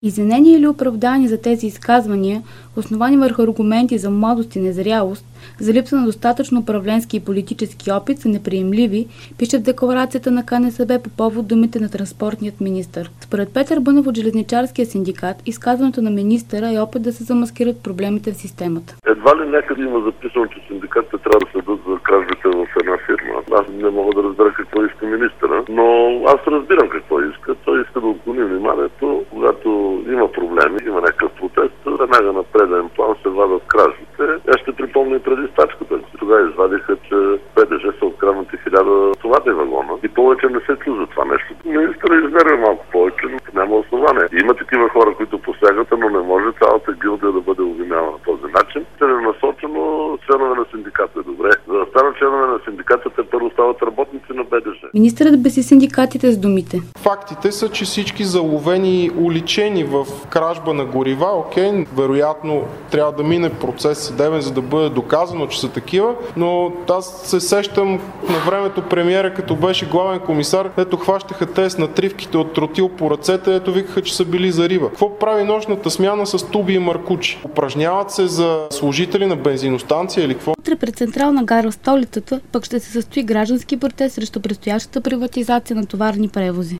Извинение или оправдание за тези изказвания, основани върху аргументи за младост и незрялост, за липса на достатъчно управленски и политически опит, са неприемливи, пише в декларацията на КНСБ по повод думите на транспортният министър. Според Петър Бънев от железничарския синдикат, изказването на министъра е опит да се замаскират проблемите в системата. Едва ли някъде има записано, че синдикатите трябва да следят за кражбите в една фирма. Аз не мога да разбера какво иска министъра, но аз разбирам какво иска. Той иска да отклони вниманието, когато има проблеми, има някакъв протест, веднага на преден план се вадат кражбите. Аз ще припомня преди стачката. Тогава извадиха, че БДЖ са откраднати 1000 товарни вагона и повече не се чу за това нещо. Министърът измерва малко повече, но няма основание. Има такива хора, които посягат, но не може цялата гилдия да бъде обвинявана на този начин. Целенасочено членове на синдиката е добре. За да станат членове на синдиката, те първо стават работници на БДЖ. Министърът бези синдикатите с думите. Фактите са, че всички заловени уличени в кражба на горива, вероятно трябва да мине процес съдебен, за да бъде доказано, че са такива, но аз се сещам на времето премиера, като беше главен комисар, ето хващаха те с натривките от тротил по ръцете, ето викаха, че са били за риба. Какво прави нощната смяна с туби и маркучи? Упражняват се за служители на бензиностанция или какво? Утре пред централна гара в столицата пък ще се състои граждански протест срещу предстоящата приватизация на товарни превози.